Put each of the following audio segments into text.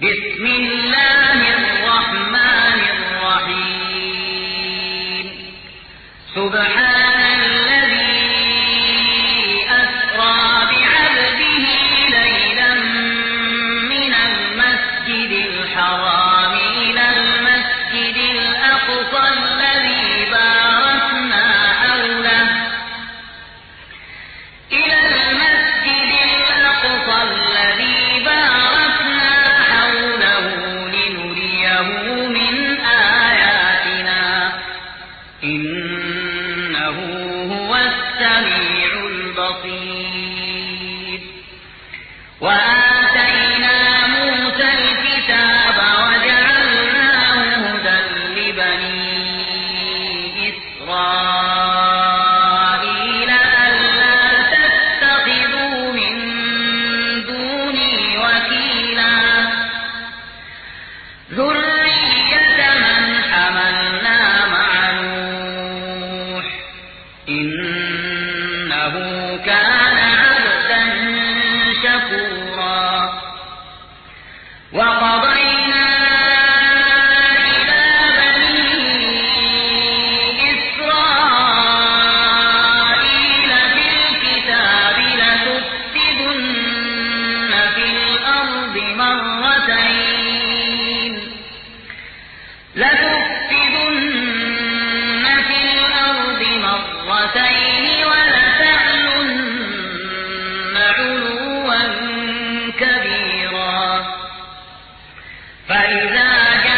بسم الله الرحمن الرحيم سبحان الذي أسرى بعبده ليلا من المسجد الحرام إلى المسجد الأقصى الذي باركنا حوله لنريه من آياتنا إنه هو السميع البصير وآتينا موسى الكتاب وجعلناه هدى لبني إسرائيل ألا تتخذوا من دوني وكيلا ذرية من حملنا مع نوح إنه كان عبدا شكورا وقضينا إلى بني إسرائيل في الكتاب لتفسدن في الأرض مرتين ولتعلن علوا كبيرا فإذا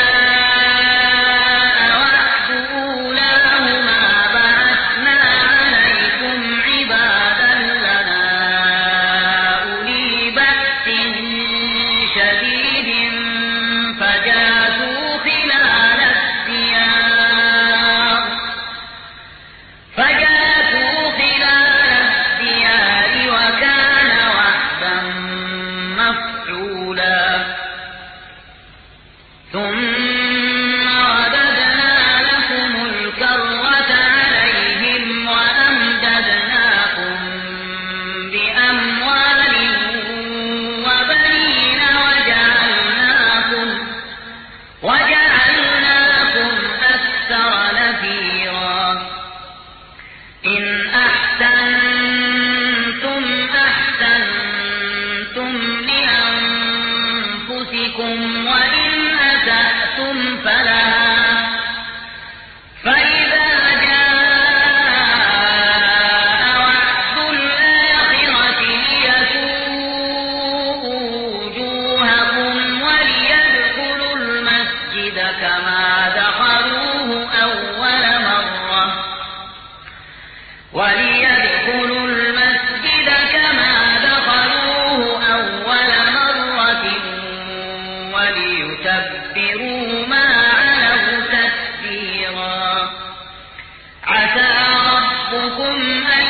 جاء وعد أولاهما بعثنا عليكم عبادا لنا أولي بأس شديد فجاسوا خلال الديار وكان وعدا مفعولا ثم رددنا لكم الكرة عليهم وأمددناكم بأموال وبنين وجعلناكم أكثر نفيرا إن أحسنتم أحسنتم لأنفسكم وإن أسأتم فلها فإذا جاء وعد الآخرة ليسوءوا وجوهكم وليدخلوا المسجد كما دخلوه أول مرة وليتبروا ما علوا تتبيرا عسى ربكم أن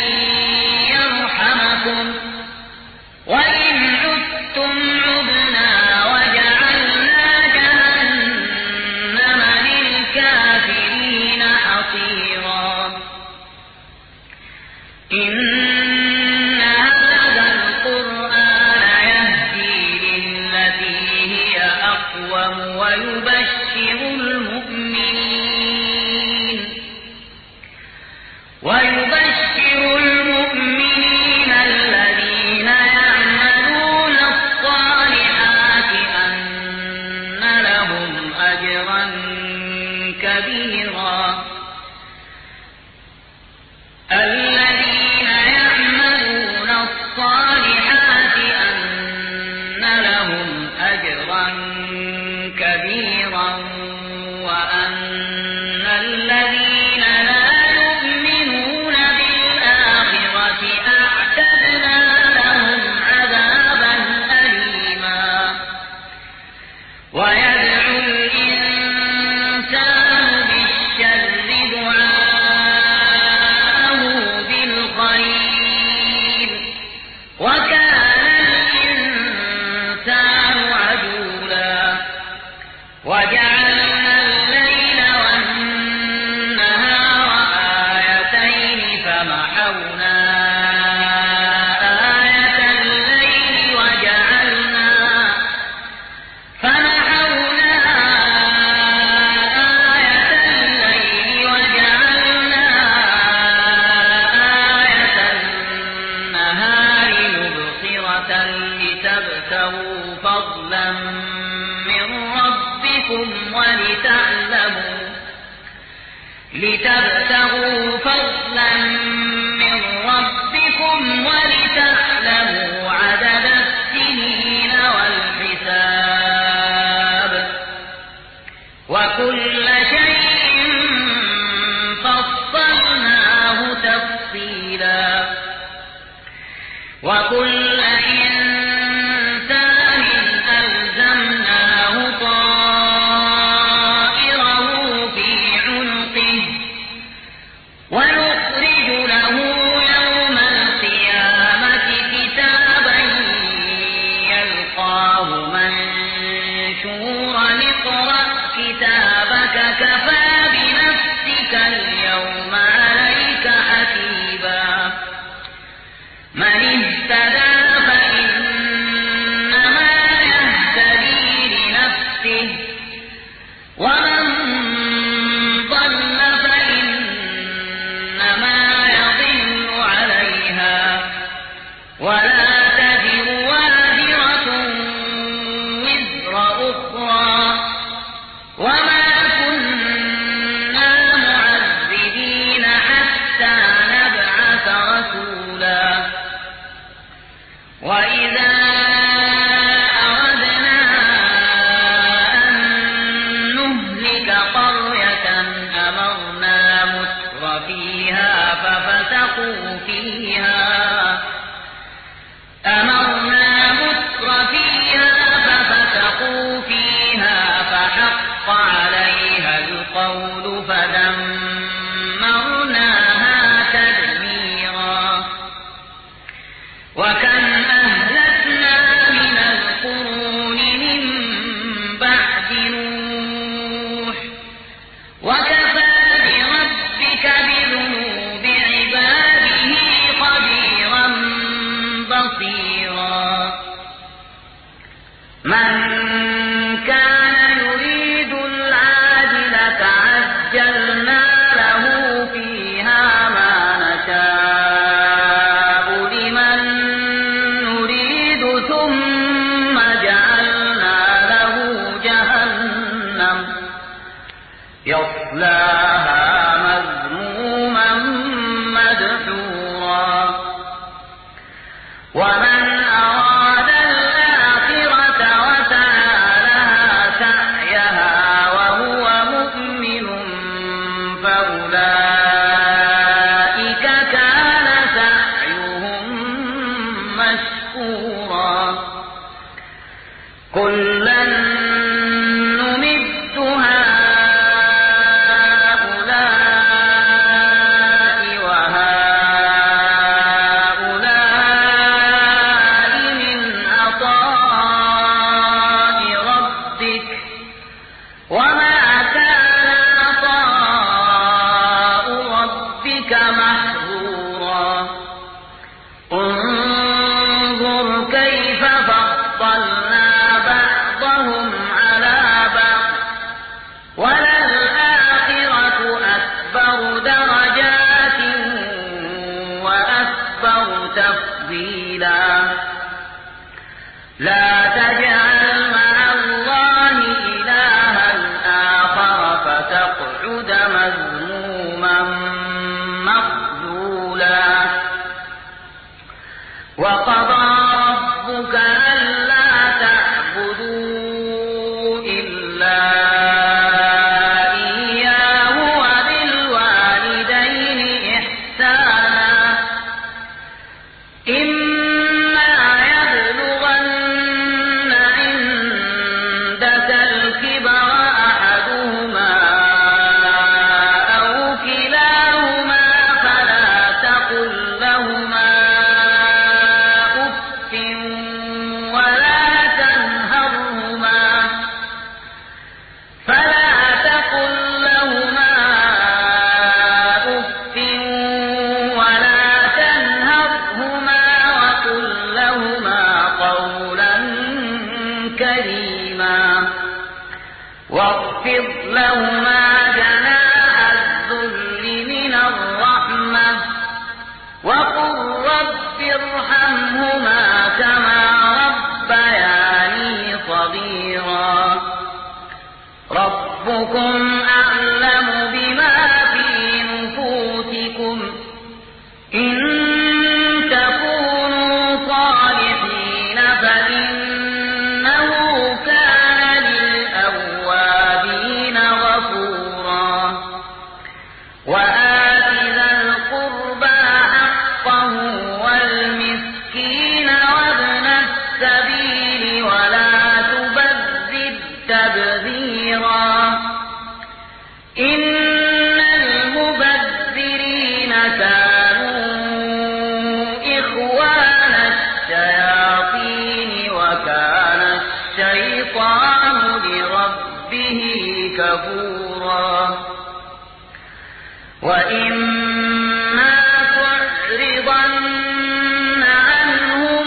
يرحمكم وإن عدتم عدنا وجعلنا جهنم للكافرين حصيرا إن هذا القرآن يهدي للتي هي أقوم ويبشر المؤمنين الذين يعملون الصالحات أن لهم أجرا كبيرا الذين يعملون الصالحات أن لهم أجرا كبيرا فضلا من ربكم لتبتغوا فضلا من ربكم ولتعلموا عدد السنين والحساب وكل شيء فصلناه تفصيلا وكل إنسان ألزمناه طائره في عنقه ونخرج له يوم القيامة كتابا يلقاه منشورا اقرأ كتابك كفى بنفسك اليوم عليك حسيبا من اهتدى فإنما يهتدي لنفسه ومن ضل فإنما يضل عليها ولا تزر وازرة وزر أخرى وما كنا معذبين حتى نبعث رسولا وإذا أردنا أن نهلك قرية أمرنا متر فيها ففسقوا فيها فحق عليها القول فدمرناها تدميرا وكم أهلكنا من القرون من بعد نوح وكفى بربك بذنوب عباده خبيرا بصيرا من كان يريد العاجلة عجلنا له فيها ما نشاء لمن نريد ثم جعلنا له جهنم يصلاها مذموما مدحورا ومن أراد الآخرة وسعى لها سعيها وهو مؤمن فأولئك كان سعيهم مشكورا كلا نمد هؤلاء وهؤلاء من عطاء ربك وما كان عطاء ربك محظورا انظر كيف فضلنا بعضهم على بعض وللآخرة أكبر درجات وأكبر تفضيلا لا تجعل مع الله إلها آخر فتقعد مذموما مخذولا وقضى ربك ألا تعبدوا إلا إياه وبالوالدين إحسانا إما يبلغن عندك الكبر أحدهما أو كلاهما فلا تقل لهما أف ولا تنهرهما وقل لهما قولا كريما واخفض لهما جناح الذل من الرحمة وقل رب ارحمهما كما ربياني ربكم أعلم بما في نفوسكم إن تكونوا صالحين فإنه كان للأوابين غفورا وآت ذا القربى حقه والمسكين وابن السبيل ولا تبذر تبذيرا إن المبذرين كانوا إخوان الشياطين وكان الشيطان لربه كفورا وإما تعرضن عنهم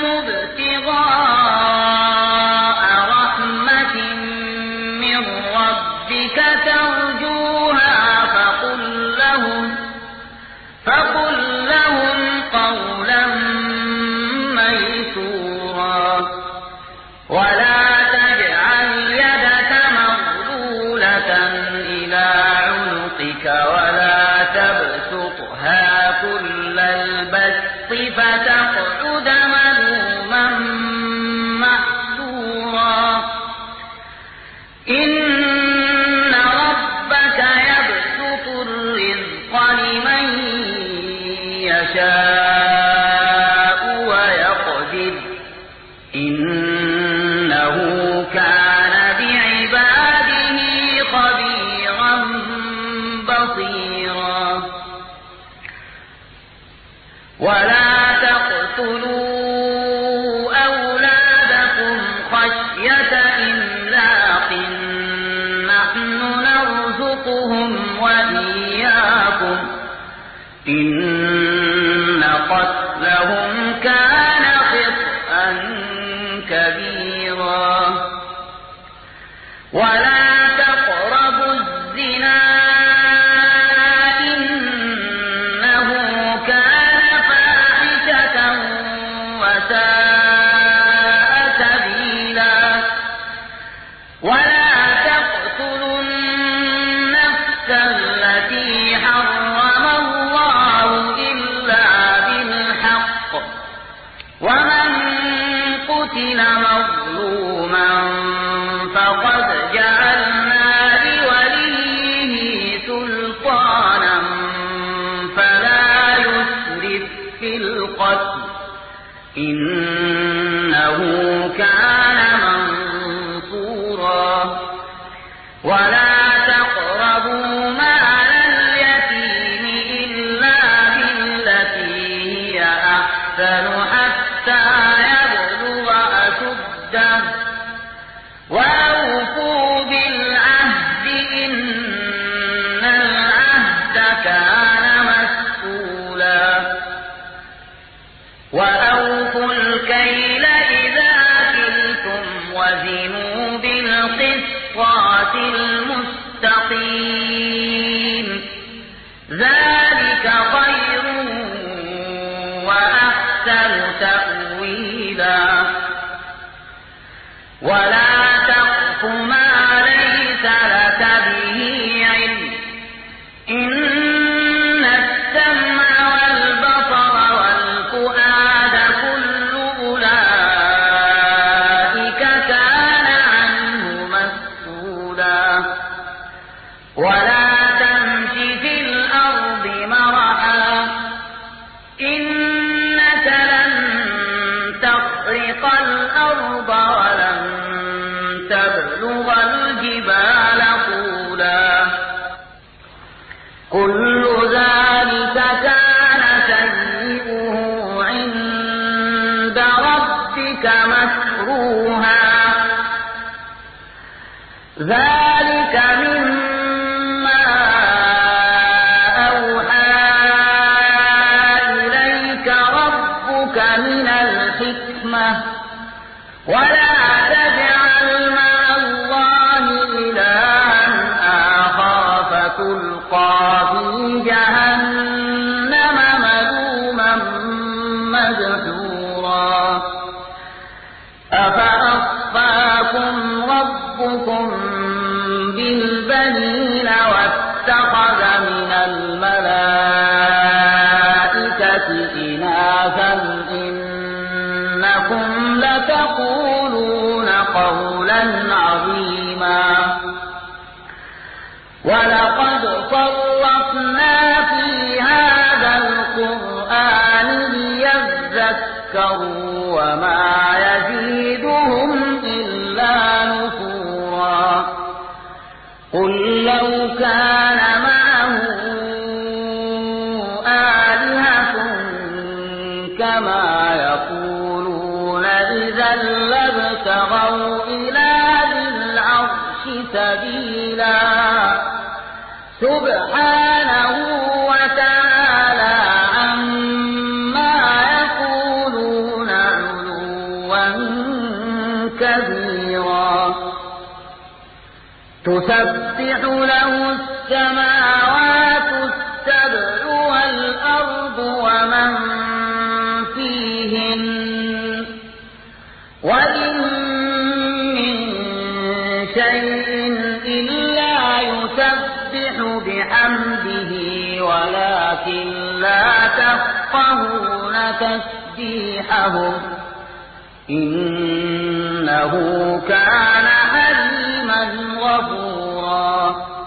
ابتغاء رحمة من ربك ترجوها فقل لهم قولا ميسورا ولا تجعل يدك مغلولة إلى عنقك ولا تبسطها كل البسط فتقعد ملوما محسورا إن ربك يبسط الرزق لمن يشاء ويقدر إنه كان بعباده خبيرا بصيرا ولا تقتلوا أولادكم خشية إملاق نحن نرزقهم وإياكم إن قتلهم كان خطأ كبيرا ولا تقربوا الزنا إنه كان فاحشة وساء سبيلا ولا تقتلوا النفس التي حرم الله إلا بالحق ومن قتل مظلوما فقد جعلنا لوليه سلطانا فلا يسرف في القتل إنه كان منصورا ولا تقربوا مال اليتيم إلا بالتي هي أحسن حتى يبلغ أشده وأوفوا بالعهد إن العهد كان مسؤولا وأوفوا الكيل إذا كلتم وزنوا بالقسطاس المستقيم ذلك خير وأحسن تأويلا ولا تقف ما ليس لك به علم إن السمع والبصر والفؤاد كل أولئك كان عنه مسؤولا ولا تمش في الأرض مرحا إنك لن تخرق الأرض ولن تبلغ الجبال طولا كل ذلك كان سيئه عند ربك مكروها ذلك مما أوحى إليك ربك من الحكمة ولا تجعل مع الله إلها آخر فتلقى في جهنم ملوما مدحورا أفأصفاكم ربكم بالبنين عظيما ولقد صرفنا في هذا القرآن ليذكروا وما يزيدهم إلا نفورا قل لو كان معه آلهة كما يقولون إذا لابتغوا إلى ذي العرش سبيلا سبحانه وتعالى عما يقولون علوا كبيرا تسبح له السماوات السبع والأرض ومن فيهن وإن من شيء إلا يسبح بحمده ولكن لا تفقهون تسبيحهم إنه كان حليما غفورا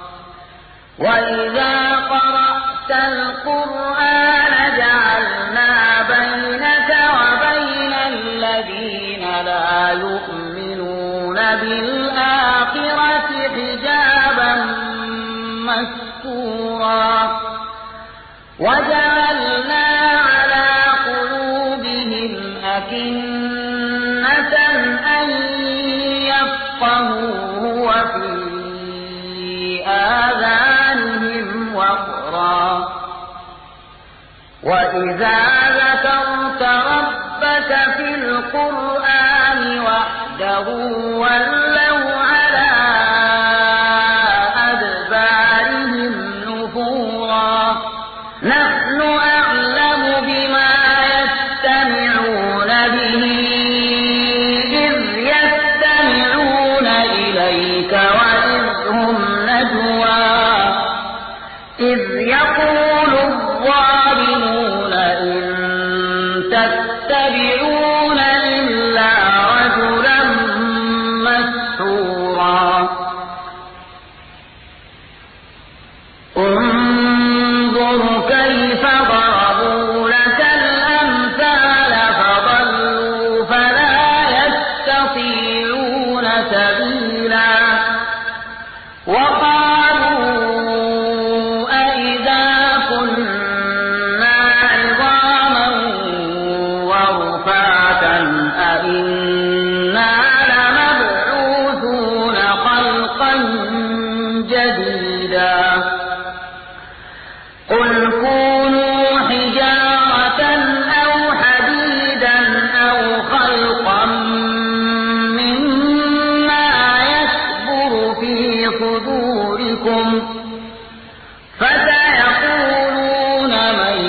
وإذا قرأت القرآن جعلنا بينك وبين الذين لا يؤمنون بالآخرة حجابا مستورا وجعلنا على قلوبهم أكنة أن يفقهوه وفي آذانهم وقرا وإذا ذكرت ربك في القرآن وحده ولوا على أدبارهم نفورا نحن أعلم بما يستمعون به إذ يستمعون إليك وإذ هم نجوى إذ يقول الظالمون إن تتبعون إلا رجلا مسحورا انظر كيف ضربوا لك الأمثال فضلوا فلا يستطيعون سبيلا وقالوا أئذا كنا عظاما ورفاتا أئنا لمبعوثون خلقا جديدا قل كونوا حجارة أو حديدا أو خلقا مما يكبر في صدوركم فسيقولون من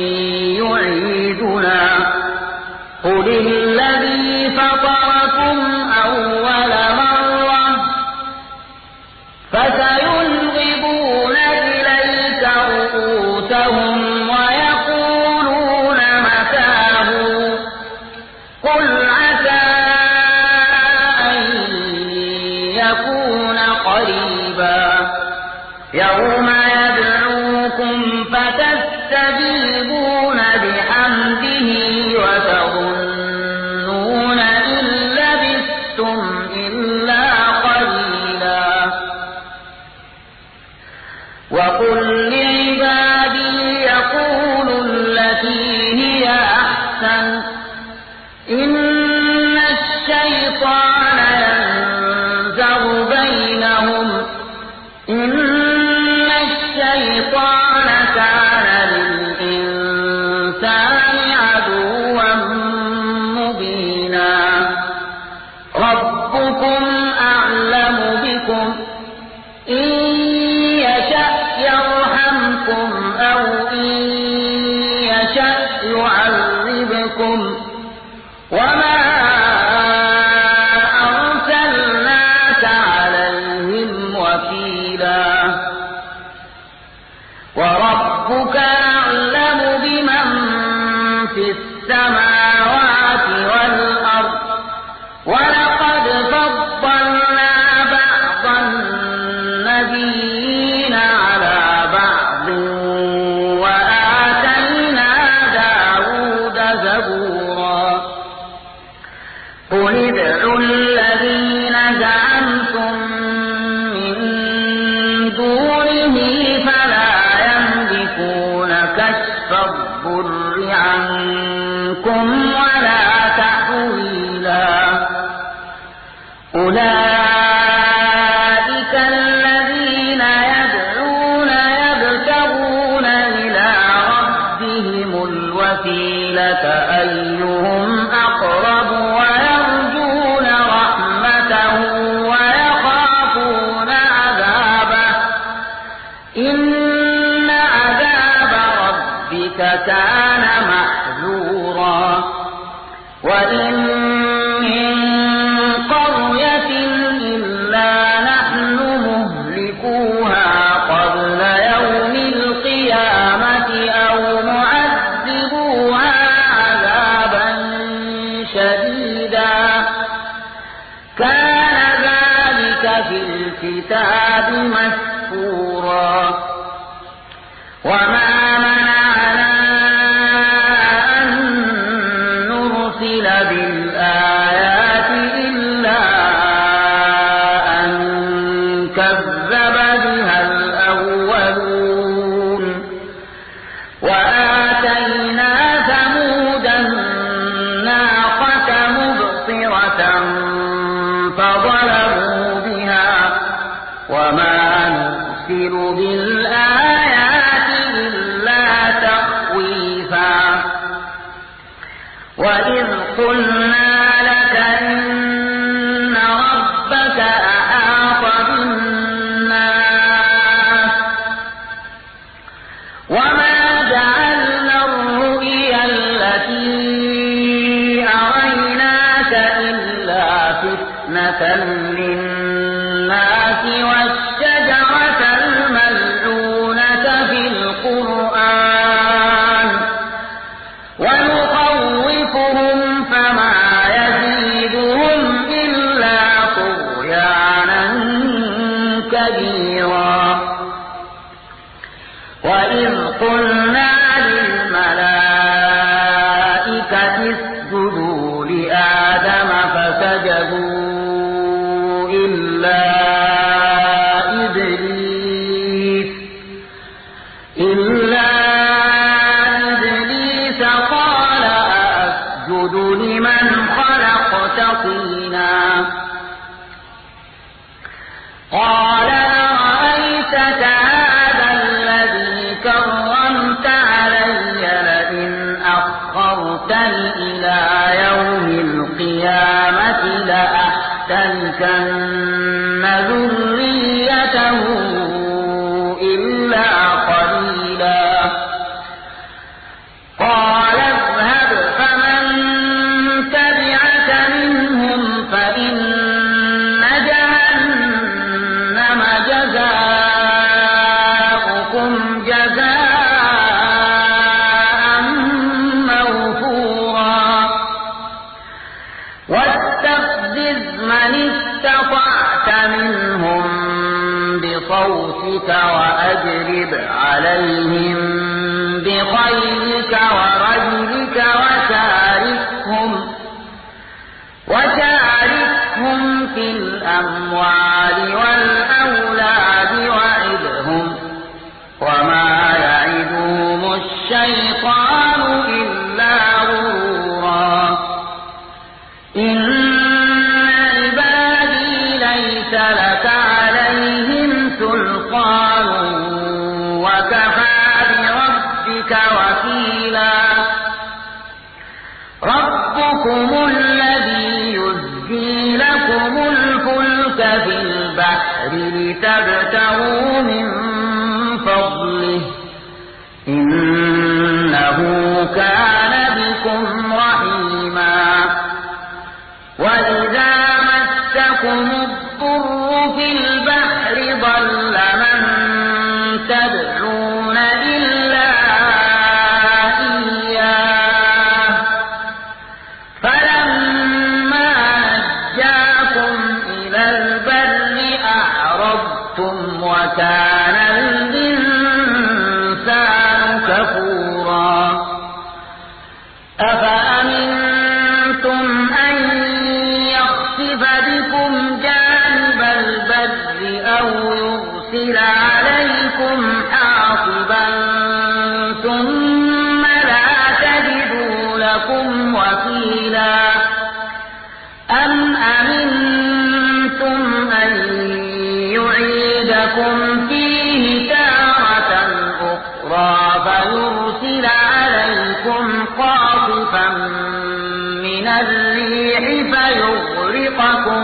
يعيدنا قل الذي فطركم أول مرة فسينغضون إليك رؤوسهم ويقولون متاه قل عسى أن يكون قريبا يوم يدعوكم فتستجيبون بحمده وتظنون إن لبثتم إلا قليلا وقل لعبادي يقولوا التي هي أحسن إن الشيطان ينزغ بينهم إن الشيطان كان للإنسان عدوا مبينا ربكم أعلم بكم إن يشأ يرحمكم أو إن يشأ يعذبكم وما أرسلناك عليهم وكيلا وربك أعلم بمن في السماوات والأرض ولقد فضلنا منكم ولا تحويلا أولئك الذين يدعون يبتغون إلى ربهم الوسيلة أيهم أقرب ويرجون رحمته ويخافون عذابه إن عذاب ربك كان محذورا وإن من قرية إلا نحن مهلكوها قبل يوم القيامة أو معذبوها عذابا شديدا كان ذلك في الكتاب مسطورا وما منعنا أن نرسل بالآيات إلا أن كذب بها الأولون وآتينا ثمود الناقة مبصرة فظلموا بها وما نرسل بالآيات إلا تخويفا وإذ قلنا لك إن ربك أحاط بالناس وما جعلنا الرؤيا التي أريناك إلا فتنة للناس والشجرة الملعونة في القرآن ونخوفهم فما يزيدهم إلا طغيانا كبيرا وإذ قلنا للملائكة اسجدوا لآدم فسجدوا إلا إبليس قال أأسجد لمن خلقت طينا قال أرأيتك هذا الذي كرمت علي لئن أخرتني إلى يوم القيامة لأحتنكن ذريته إلا قليلا قال اذهب فمن تبعك منهم فإن جهنم جزاؤكم جزاء موفورا واستفزز من استطعت منهم بصوتك وأجلب عليهم بخيلك ورجلك وشاركهم في الأموال والأولاد وعدهم وما يعدهم الشيطان إلا غرورا إن عبادي ليس لك عليهم سلطان وكفى بربك وكيلا ربكم الذي يزجي لكم الفلك في البحر لتبتغوا من فضله إنه كان بكم رحيما وإذا مسكم الضر في البحر ضل من تدعون إلا إياه فلما نجاكم إلى البر أعرضتم وكان الإنسان كفورا أفأمنتم أن يخسف بكم جانب البر أو يرسل عليكم حاصبا ثم لا تجدوا لكم لكم فيه تارة أخرى فيرسل عليكم قاصفا من الريح فيغرقكم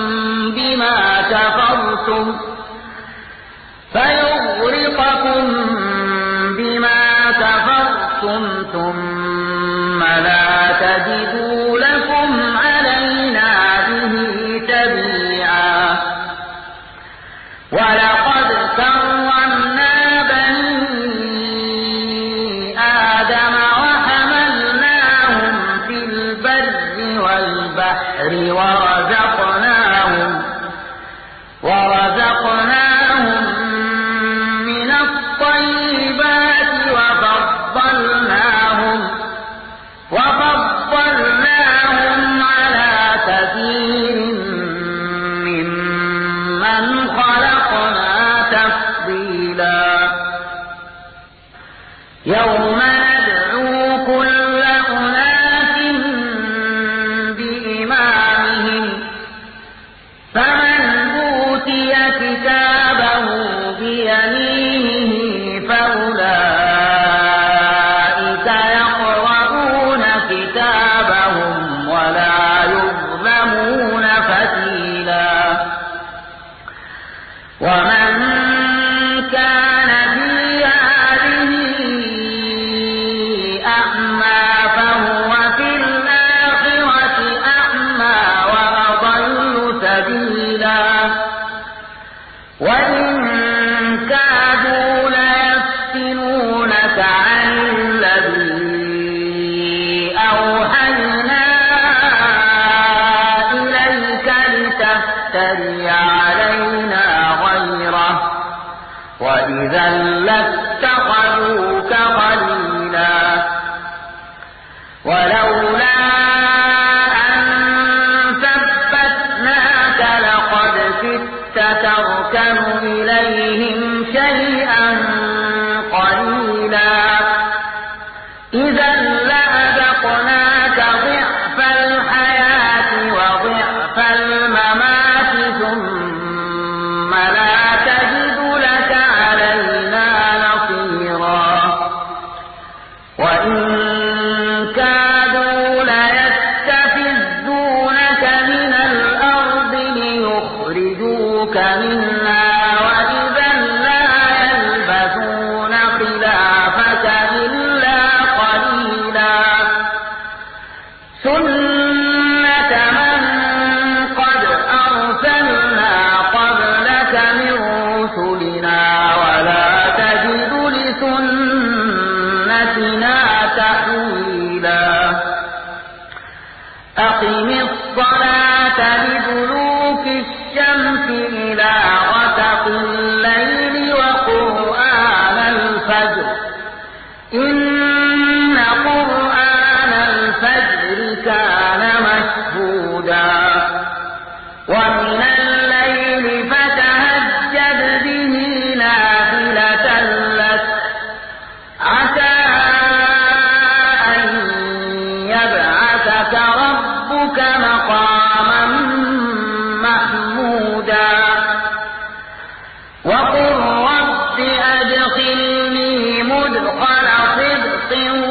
بما كفرتم ثم لا تجدوا لكم علينا به تبيعا ولقد كرمنا بني آدم وحملناهم في البر والبحر ورزقناهم من الطيبات وفضلناهم على كثير ممن خلقنا تفضيلا يوم ندعو كل أناس بإمامهم فمن أوتي كتابه بيمينه فأولئك يقرؤون كتابهم ولا يظلمون فتيلا ومن كان في هذه أعمى فهو في الآخرة أعمى وأضل سبيلا وإن كادوا ليفتنونك عن الذي أوحينا إليك لتفتري علينا غيره وإذا لاتخذوك خليلا ولولا أن ثبتناك لقد كدت تركن إليهم شيئا قليلا إذا لأذقناك ضعف الحياة وضعف الممات ثم لا تجد لك علينا نصيرا وإن كادوا ليستفزونك من الأرض ليخرجوك منها وإذا لا يلبثون خلافك إلا قليلا سنة من قد أرسلنا قبلك من رسلنا ولا تجد لسنتنا تحويلا أقم الصلاة لدلوك الشمس إلى غسق الليل وقرآن الفجر إن قرآن الفجر كان مشهودا ومن الليل فتهجد به نافلة لك عسى أن يبعثك ربك مقاما محمودا وقل رب أدخلني مدخل صدق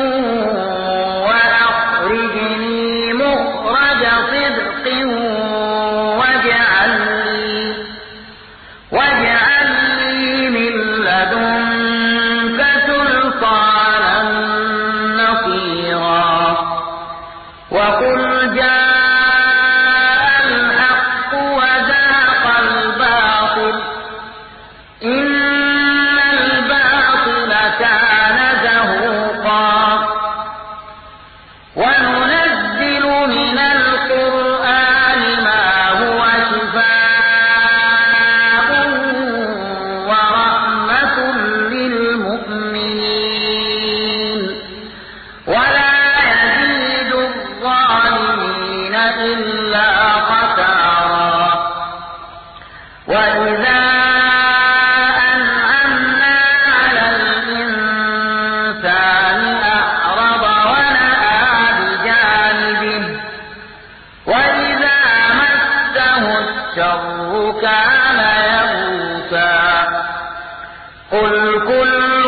وأخرجني مخرج صدق واجعل لي من لدنك سلطانا نصيرا وقل جاء الحق وزهق الباطل إن الباطل كان زهوقا وننزل من القرآن ما هو شفاء ورحمة للمؤمنين ولا يزيد الظالمين إلا خسارا وإذا أنعمنا على الإنسان أعرض ونأى بجانبه وإذا مسه الشر كان يئوسا قل كل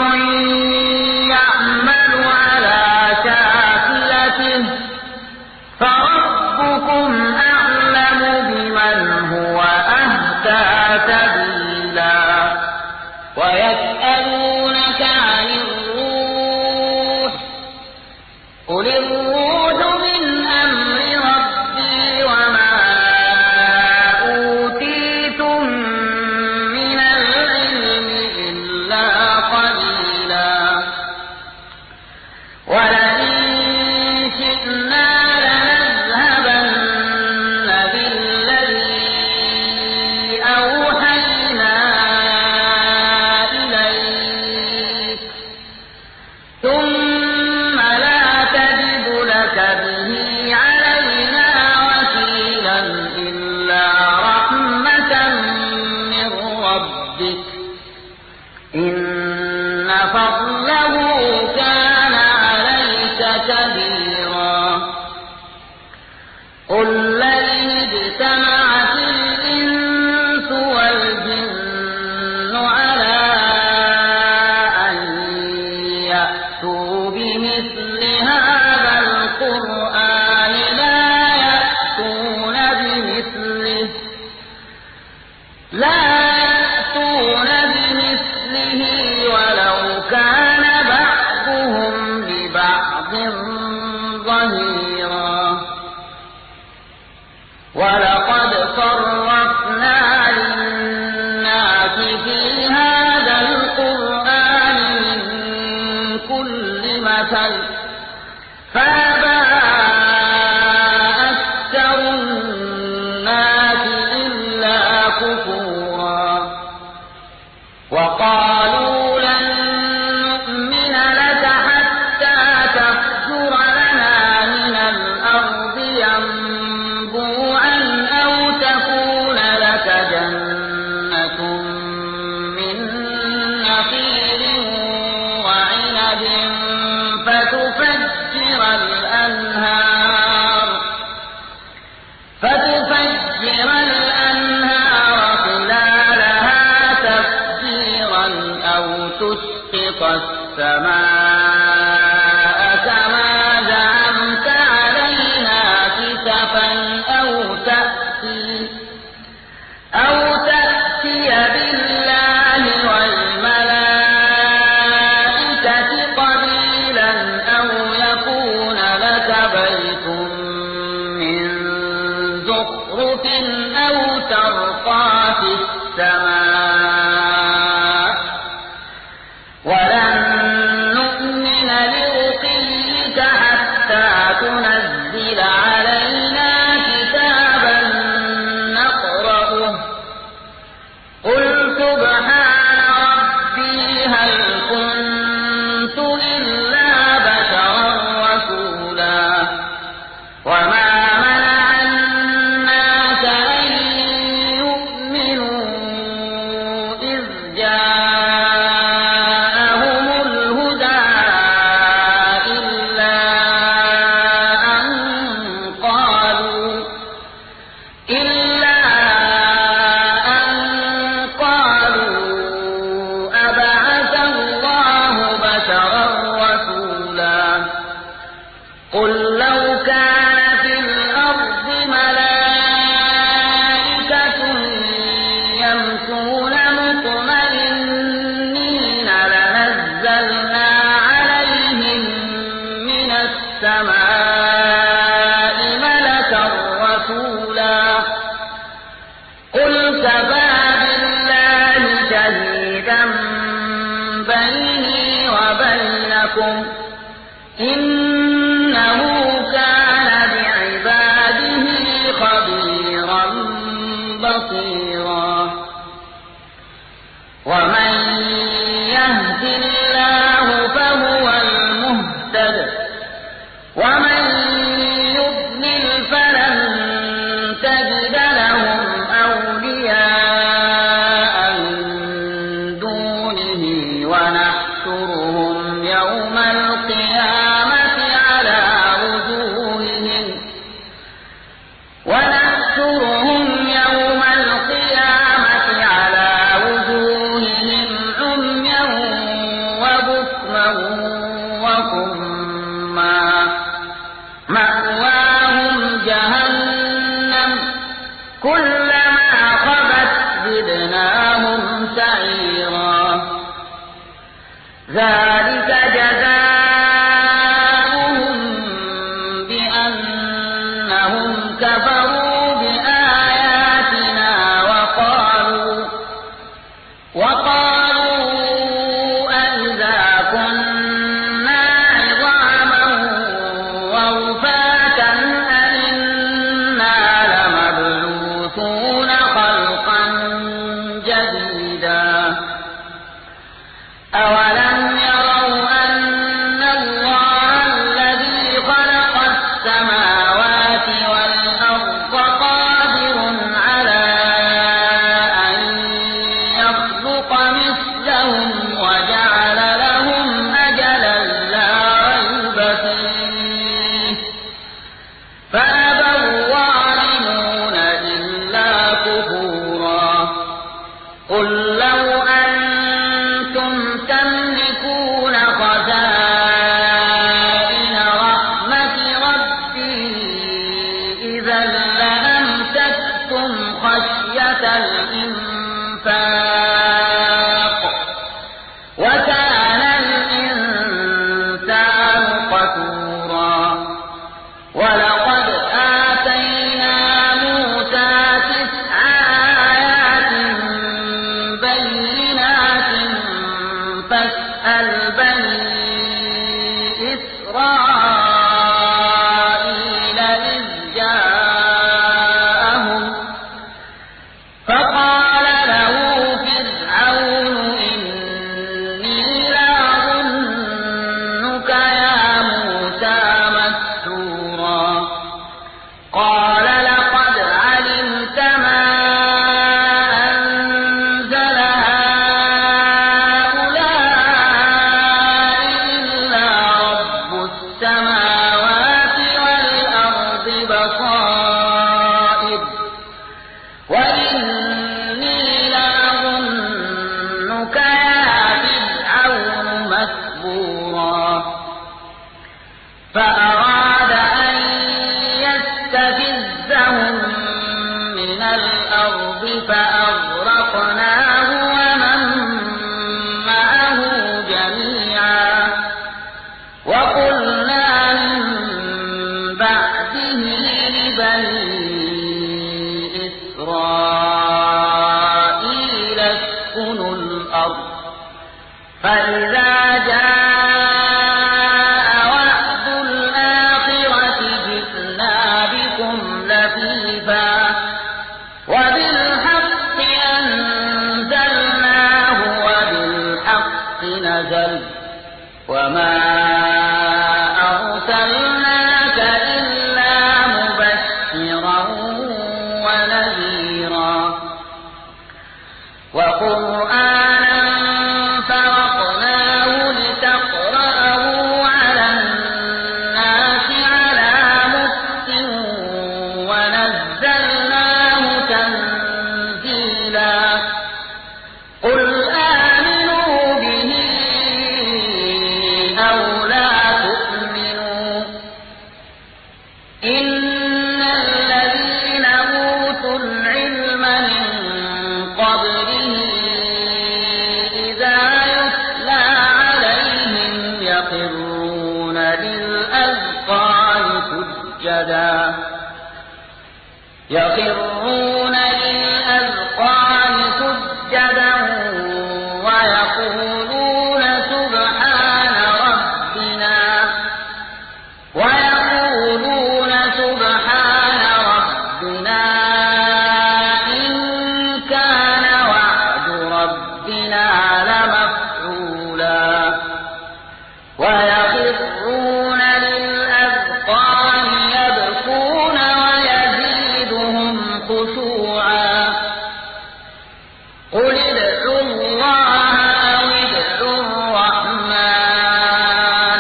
يعمل على شاكلته فربكم أعلم بمن هو أهدى سبيلا ويسألونك عن الروح قل الروح من أمر ربي وما أوتيتم من العلم إلا قليلا ولئن شئنا لنذهبن بالذي أوحينا إليك ثم لا تجد لك به علينا وكيلا إلا رحمة من ربك إن فضله كان عليك كبيرا قل لئن اجتمعت الإنس والجن على أن يأتوا بمثل هذا القرآن لا يأتون بمثله ولو كان بعضهم لبعض ظهيرا ولقد صرفنا للناس في هذا القرآن من كل مثل فأبى أكثر الناس إلا كفورا وقالوا لن نؤمن لك حتى تفجر لنا من الأرض ينبوعا أو تكون لك جنة من نخيل وعنب فتفجر الأنهار خلالها تفجيرا أو تسقط السماء كما زعمت علينا كسفا أو تأتي بالله والملائكة قبيلا أو يكون لك بيت من زخرف أو ترقى في السماء ولن نؤمن لرقيك حتى تنزل علينا كتابا نقرأه قل سبحان ربي هل كنت إلا بشرا رسولا وما منع الناس أن يؤمنوا إذ جاءهم الهدى إلا أن قالوا أبعث الله بشرا رسولا قل لو كان في الأرض ملائكة يمشون مطمئنين لنزلنا عليهم من السماء ملكا رسولا قل كفى بالله شهيدا بيني وبينكم إنه كان بعباده خبيرا بصيرا ومن يهد الله فهو المهتد ومن يضلل فلن تجد لهم أولياء من دونه ونحشرهم يوم القيامة قل لو أنتم تملكون خزائن رحمة ربي إذا لأمسكتم خشية الإنفاق وكان الإنسان قتورا ولقد آتينا موسى 9 آيات بينات فاسأل بني إسرائيل إذ جاءهم فقال له فرعون إني لأظنك يا موسى مسحورا قال لقد علمت ما أنزل هؤلاء إلا رب السماوات والأرض بصائر وإني لأظنك يا فرعون مسحورا فأراد أن يستفزهم من الأرض فأغرقناه ومن معه جميعا وقلنا من بعده لبني إسرائيل اسكنوا الأرض فإذا جاء وعد الآخرة جئنا بكم لفيفا وبالحق أنزلناه وبالحق نزل وما أرسلناك إلا مبشرا ونذيرا وقرآنا فرقناه لتقرأه على الناس على مكث ونزلناه تنزيلا قل آمنوا به أو لا تؤمنوا إن الذين أوتوا العلم من قبله إذا يتلى عليهم يخرون للأذقان سجدا ويقولون سبحان ربنا إن كان وعد ربنا لمفعولا ويخرون للأذقان يبكون ويزيدهم خشوعا قل ادعوا الله أو ادعوا الرحمن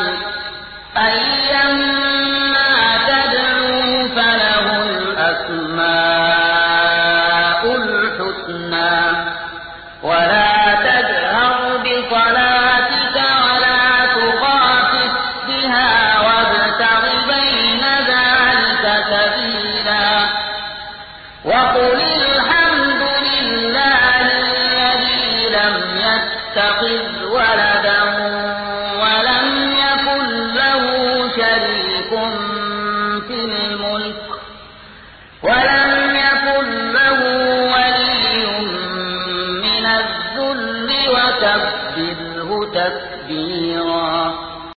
أيما تدعوا فله الأسماء الحسنى ولا تجهر بصلاتك ولا تخافت بها وابتغ بين ذلك سبيلا وقل الحمد لله الذي لم يتخذ ولدا